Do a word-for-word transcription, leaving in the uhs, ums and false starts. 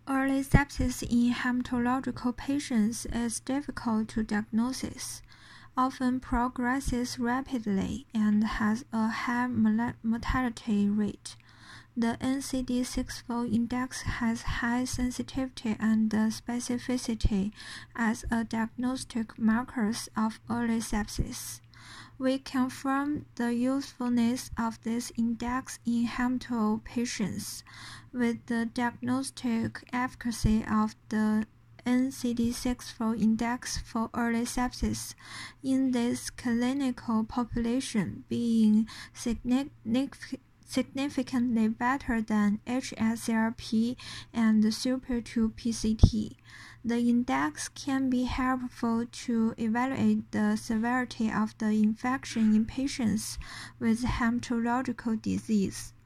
Early sepsis in hematological patients is difficult to diagnose, often progresses rapidly, and has a high mortality rate. The N C D sixty-four index has high sensitivity and specificity as a diagnostic markers of early sepsis. We confirm the usefulness of this index in hemato patients with the diagnostic efficacy of the N C D sixty-four index for early sepsis in this clinical population being significant. significantly better than H S C R P and superior to P C T. The index can be helpful to evaluate the severity of the infection in patients with hematological disease.